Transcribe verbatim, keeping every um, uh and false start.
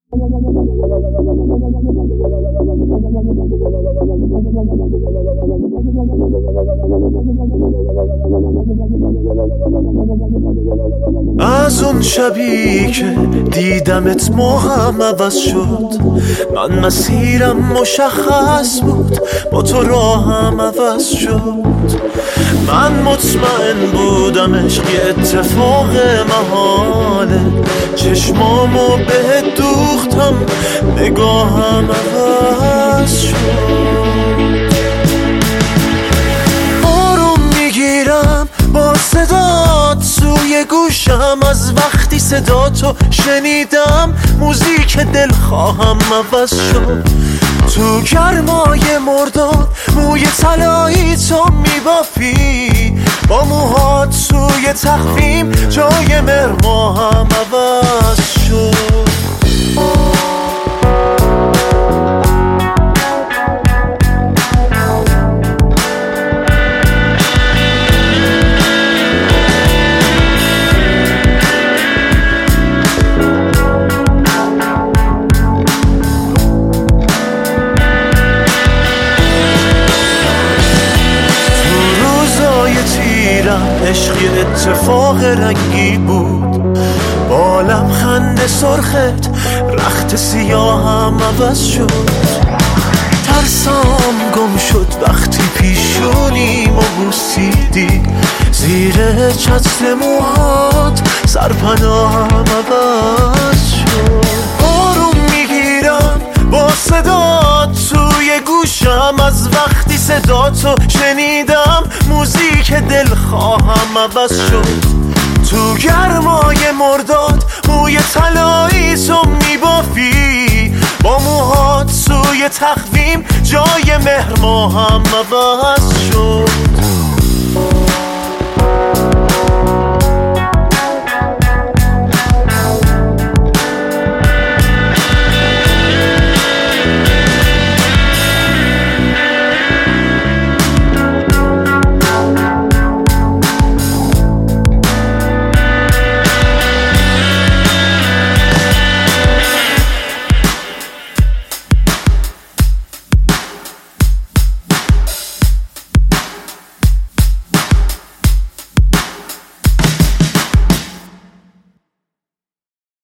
از اون شبی که دیدمت موهم عوض شد، من مسیرم مشخص بود، با تو راهم عوض شد. من مطمئن بودم عشق یه اتفاق محاله، چشمامو بهت دوختم، نگاهم عوض شد. آروم میگیرم با صدات سوی گوشم، از وقتی صداتو شنیدم موزیک دلخواهم عوض شد. تو گرمای مرداد موی طلایی تو میبافی، با موهات سوی تخویم جای مرماهم عوض شد. عشقی اتفاق رنگی بود، با لبخند سرخت رخت سیاهم عوض شد. ترسام گم شد وقتی پیشونیمو بوسیدی، زیر چتر موهات سرپناهم عوض شد. آروم میگیرم با صدات توی گوشم، از وقتی صداتو شنیدم موزیک دلخواهم عوض شد. تو گرمای مرداد موی طلایی تو میبافی، با موهات سوی تخویم جای مهر ماهم عوض